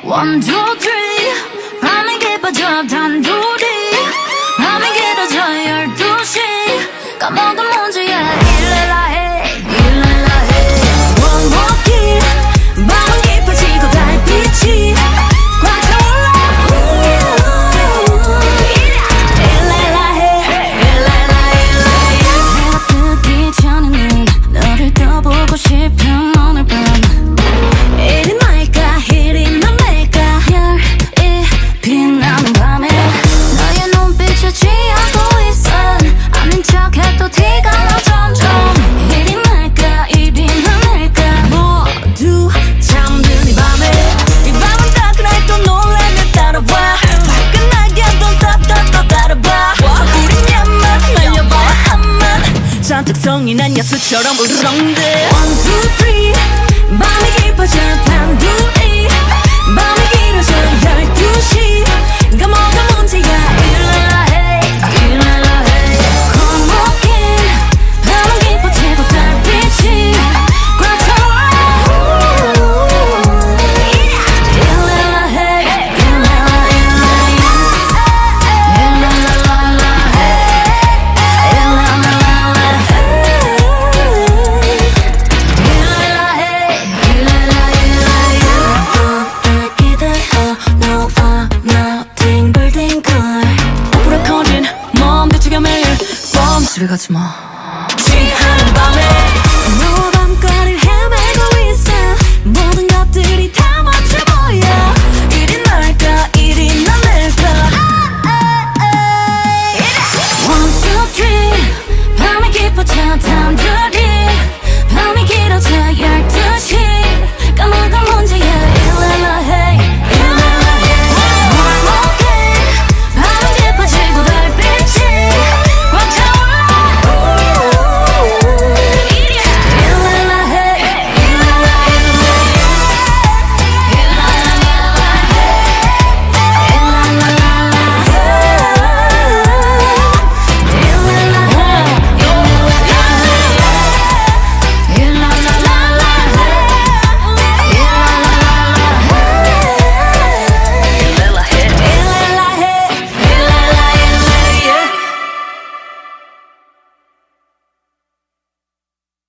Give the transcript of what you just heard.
One, two, three 밤이 깊어져 단둘이 밤이 길어져 12시 까먹은 문제야 일레라 해 원복길 밤은 깊어지고 달빛이 꽉 차올라 일레라 해 해가 뜨기 전에는 너를 더 보고 싶은 오늘 밤 이리 말까 이리 맘일까 별이 빛나는 밤에 너의 눈빛에 취하고 있어 아닌 척해도 티가 나 점점 이리 말까 이리 맘일까 모두 잠든 이 밤에 이 밤은 따끈해 또 놀라며 따라와 밝은 날개도 싹다 따라봐 우린 야만 날려봐 한만 잔뜩 성이 난 야수처럼 우렁대 One, two, three 밤이 깊어져 단둘